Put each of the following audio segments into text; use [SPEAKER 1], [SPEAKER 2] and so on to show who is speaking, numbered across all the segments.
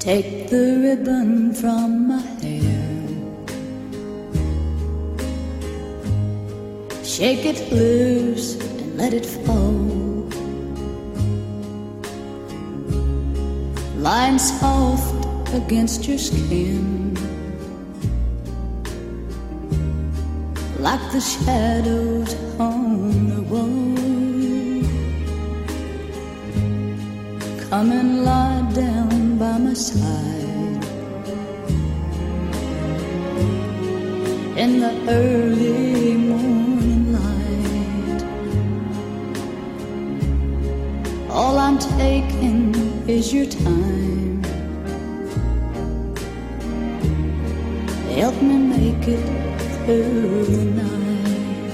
[SPEAKER 1] Take the ribbon from my hair, shake it loose and let it fall, lying soft against your skin, like the shadows on the wall. Come and lie down by my side in the early morning light. All I'm taking is your time. Help me make it through the night.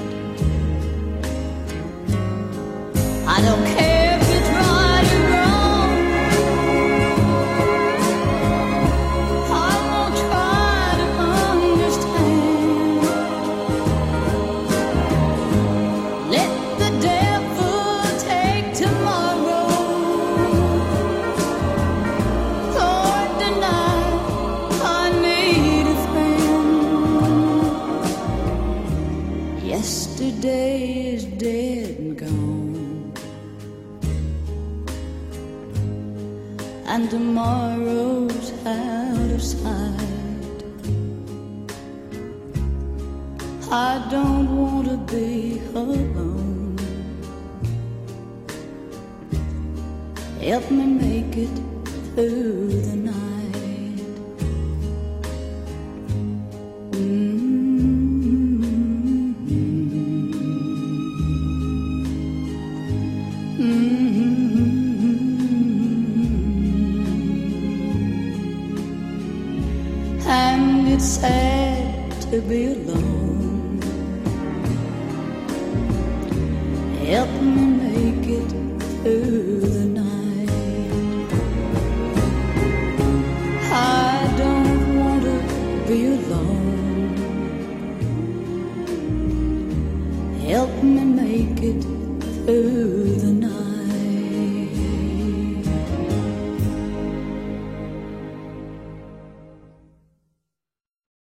[SPEAKER 1] I don't care if it's right or wrong, I won't try to understand. Let the devil take tomorrow, Lord, tonight I need a friend. Yesterday is dead and gone, and tomorrow's out of sight. I don't want to be alone. Help me make it through the night. And it's sad to be alone. Help me make it through the night. I don't want to be alone. Help me make it through the night.